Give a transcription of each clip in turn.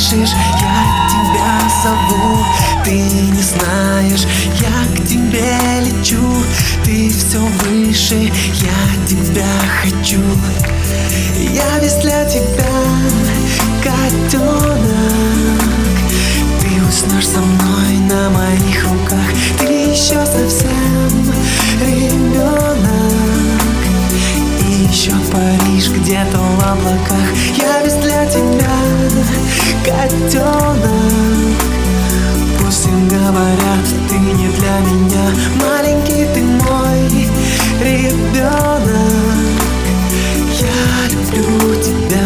слышишь, я тебя зову. Ты не знаешь, я к тебе лечу. Ты все выше, я тебя хочу. Я весь для тебя, котенок. Ты уснешь со мной на моих руках. Ты еще совсем ребенок. И еще Париж где-то в облаках. Я весь для тебя, котенок. Пусть им говорят, ты не для меня. Маленький ты мой ребенок. Я люблю тебя.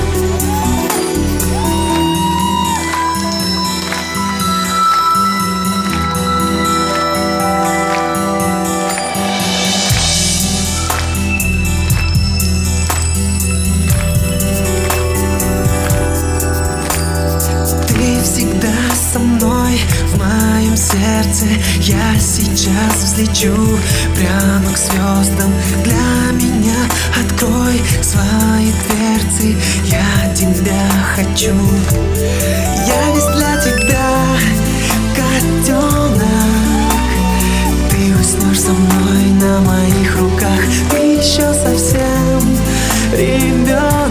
Ты всегда со мной в моем сердце. Я сейчас взлечу прямо к звездам. Для меня открой свои дверцы. Я тебя хочу. Я весь для тебя, котенок. Ты уснешь со мной на моих руках. Ты еще совсем ребенок.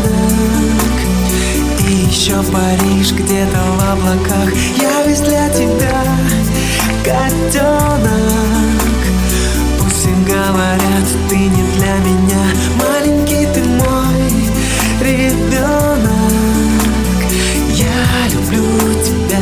И еще Париж где-то в облаках. Я весь для тебя, котенок. Пусть им говорят, ты не для меня. Маленький ты мой ребенок. Я люблю тебя.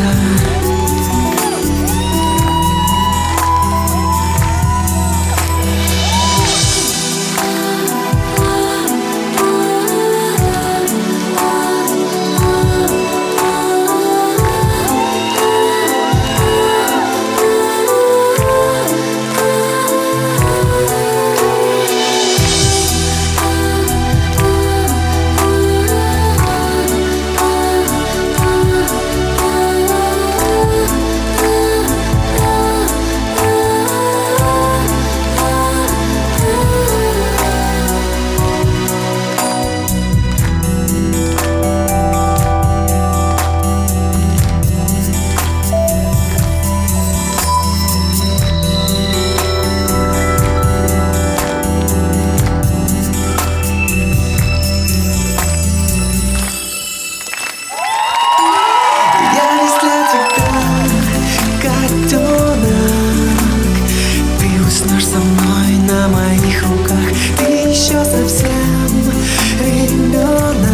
Со мной на моих руках. Ты еще совсем ребенок.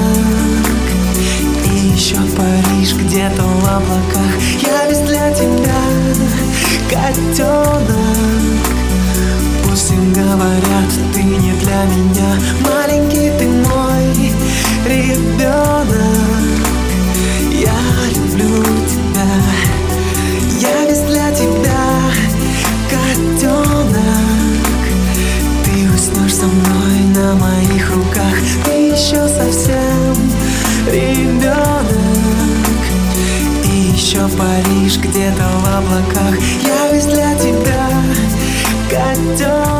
И еще Париж где-то в облаках. Я весь для тебя, котенок. Пусть им говорят, ты не для меня. Маленький ты мой ребенок. Я люблю тебя. Я весь для тебя, котенок. Ты уснешь со мной на моих руках. Ты еще совсем ребенок. И еще Париж где-то в облаках. Я весь для тебя, котенок.